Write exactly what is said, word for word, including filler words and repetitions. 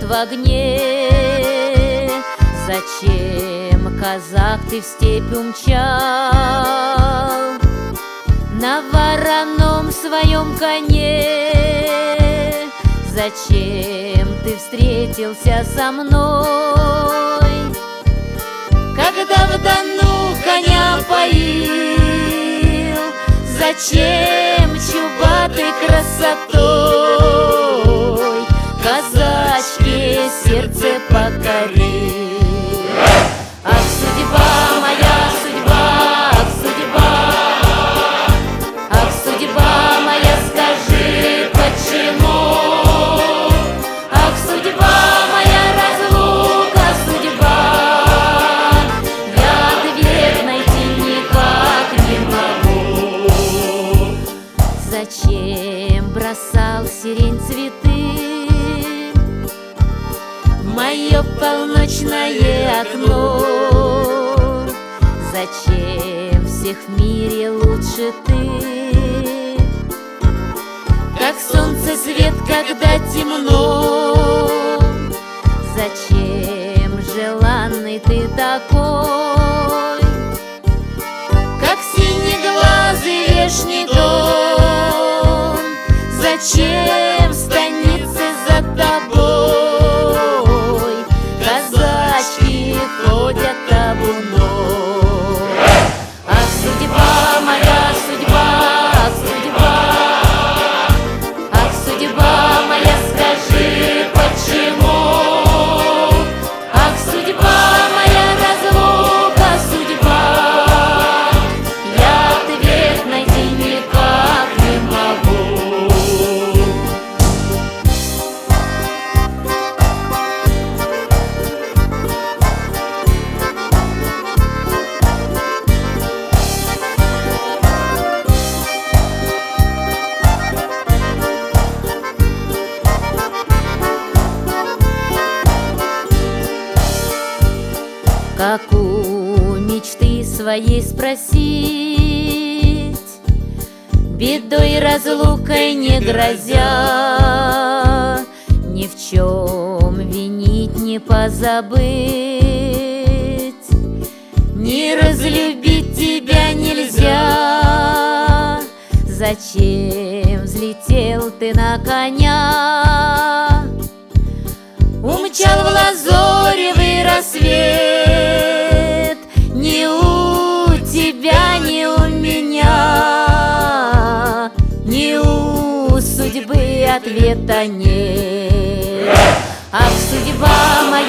в огне. Зачем, казак, ты в степь умчал на вороном своем коне? Зачем ты встретился со мной, когда в Дону коня поил? Зачем чубатой красотой казачье сердце покорил? Ах, судьба моя, судьба, ах, судьба, ах, судьба моя, скажи, почему? Ах, судьба моя, разлука, судьба, я ответ найти никак не могу. Зачем бросал сирень цветы в мое полночное окно? Зачем всех в мире лучше ты, как солнце свет, когда темно? Зачем желанный ты такой, как синеглазый вешний дом? Зачем в станице за тобой казачки ходят табуном? Ах, судьба моя, судьба, ах, судьба, ах, судьба моя, скажи, почему? Ах, судьба моя, разлука, судьба, я ответ найти никак не могу. Как у мечты своей спросить, бедой разлукой не грозя, ни в чем винить не позабыть, не разлюбить тебя нельзя. Зачем взлетел ты на коня, умчал в лазоревый рассвет? Ни у тебя, ни у меня, ни у судьбы ответа нет. Ах, судьба моя,